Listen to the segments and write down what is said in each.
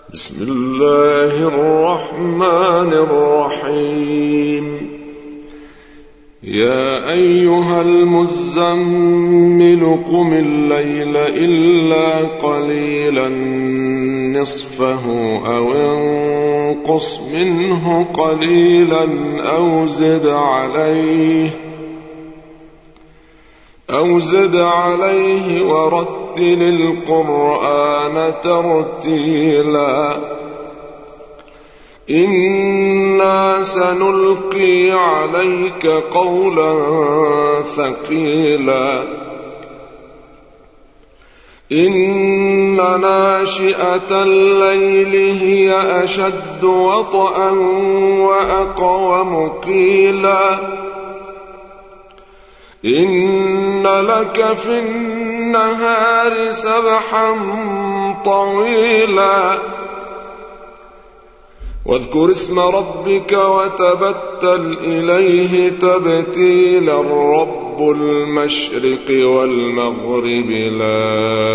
بسم الله الرحمن الرحيم. يا أيها المزمل قم الليل إلا قليلا نصفه أو انقص منه قليلا أو زد عليه ورتل القرآن ترتيلا إنا سنلقي عليك قولا ثقيلا إن ناشئة الليل هي أشد وطئا وأقوم قيلا إن لك في النهار سبحا طويلا واذكر اسم ربك وتبتل إليه تبتيلا رب المشرق والمغرب لا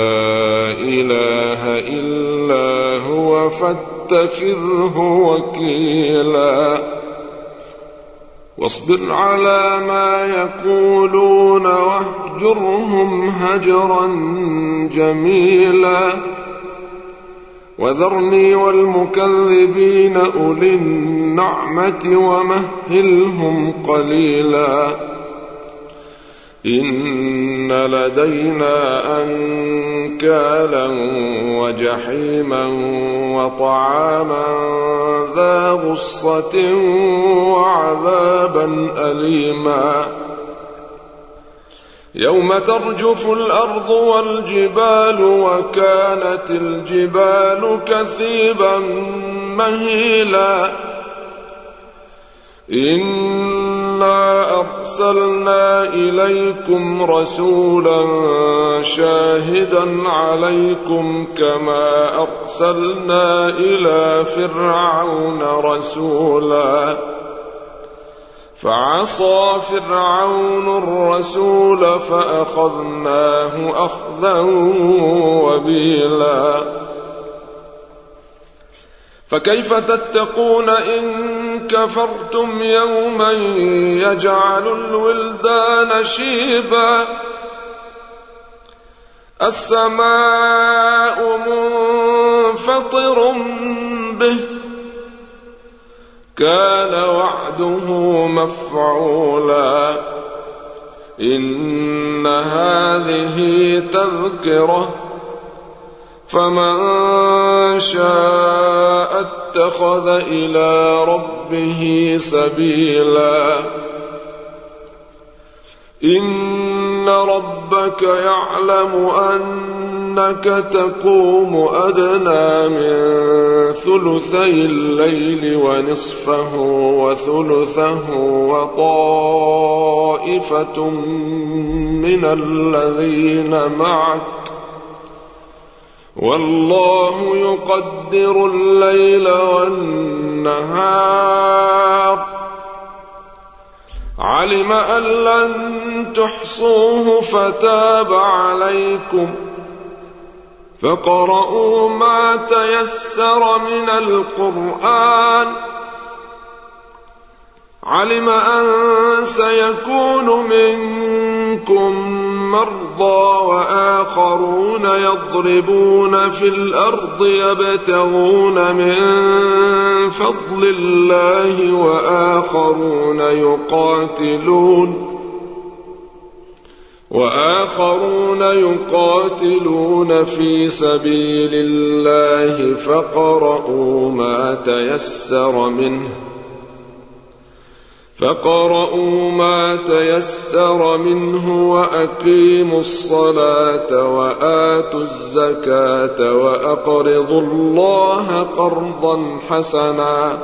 إله إلا هو فاتخذه وكيلا واصبر على ما يقولون واهجرهم هجرا جميلا وذرني والمكذبين أولي النعمة ومهلهم قليلا إن لدينا أنكالا وجحيما وطعاما ذا غصة وعذابا أليما يوم ترجف الأرض والجبال وكانت الجبال كثيبا مهيلا إنا أرسلنا إليكم رسولا شاهدا عليكم كما أرسلنا إلى فرعون رسولا فعصى فرعون الرسول فأخذناه أخذا وبيلا فكيف تتقون إن كفرتم يوما يجعل الولدان شيبا السماء منفطر به كان وعده مفعولا إن هذه تذكرة فمن شاء اتخذ إلى ربه سبيلا إن ربك يعلم أنك تقوم أدنى من ثلثي الليل ونصفه وثلثه وطائفة من الذين معك والله يقدر الليل والنهار علم أن لن تحصوه فتاب عليكم فاقرؤوا ما تيسر من القرآن علم أن سيكون منكم مرضى وآخرون يضربون في الأرض يبتغون من فضل الله وآخرون يقاتلون في سبيل الله فاقرؤوا ما تيسر منه وأقيموا الصلاة وآتوا الزكاة وأقرضوا الله قرضا حسنا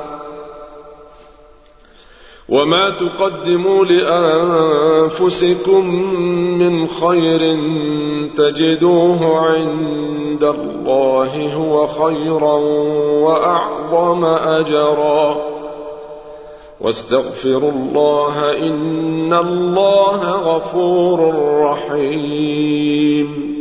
وما تقدموا لأنفسكم من خير تجدوه عند الله هو خيرا وأعظم أجرا واستغفروا الله إن الله غفور رحيم